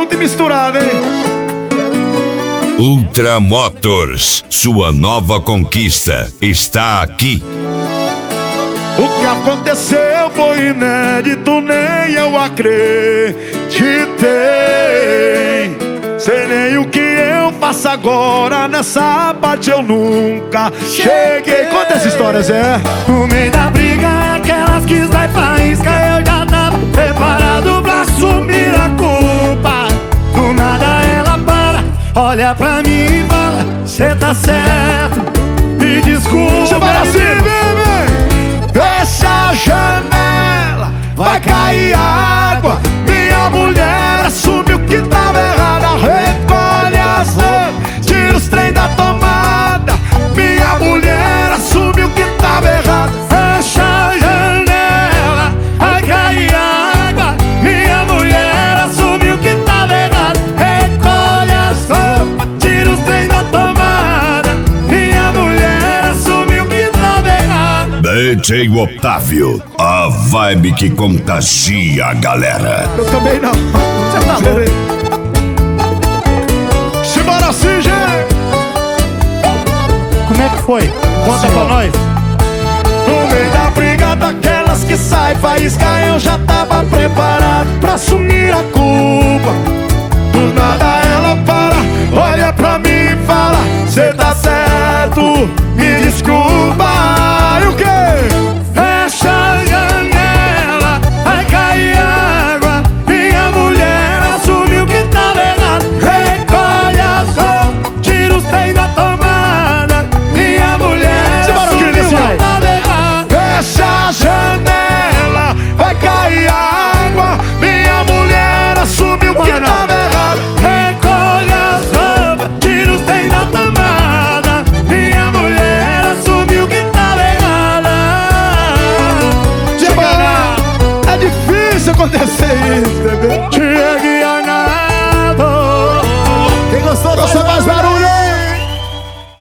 junto e misturado, hein? Ultra Motors, sua nova conquista, está aqui. O que aconteceu foi inédito, nem eu acreditei. Sei nem o que eu faço agora, nessa parte eu nunca cheguei. Conta essa história, Zé. No meio da briga, aquelas que vai faísca, eu já tava preparado pra assumir a culpa. Do nada ela para, olha pra mim e fala: cê tá certo, me desculpa. Você vai assim, bebê. Fecha a janela, vai cair água. Minha mulher assumiu que tava errada. Recolhe as roupas, tira os trem da tomada. Minha mulher assumiu que tava errada. Fecha a janela, vai cair água. Minha mulher assumiu que tava errado. Recolhe as roupas, tira os trem da tomada. Minha mulher assumiu que tava errado. DJ Otávio, a vibe que contagia a galera. Eu também não. Você tá louco? Simbora assim, gente. Como é que foi? Conta pra nós. No meio da briga daquelas que sai faísca, eu já tava pronto